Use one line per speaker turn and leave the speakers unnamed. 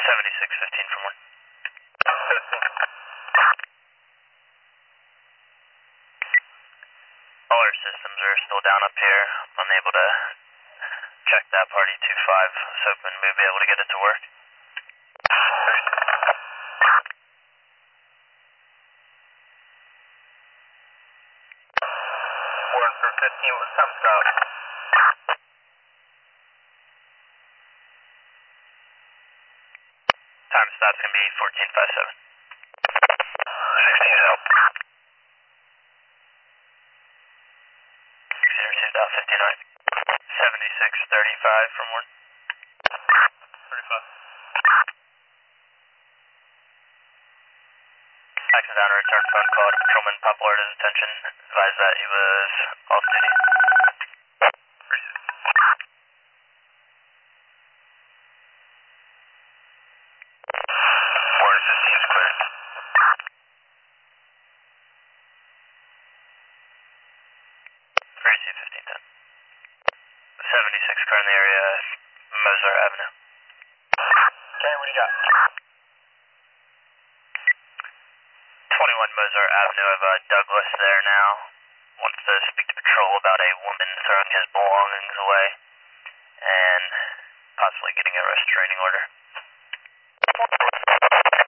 7615 from 1. All our systems are still down up here. Unable to check that party 2-5. So hoping we'll be able to get it to work.
Warren for 15, what's time stop?
Time stop's going to be 1457.
16's out.
602.59. 7635 from 1.
35.
Action down, return phone call to Patrolman Poplar to his attention. Advise that he was off duty.
Warren 15's clear.
1510. 76 car in the area, Mozart Avenue.
Okay, what do you got?
21 Mozart Avenue of Douglas there now. Wants to speak to patrol about a woman throwing his belongings away and possibly getting a restraining order.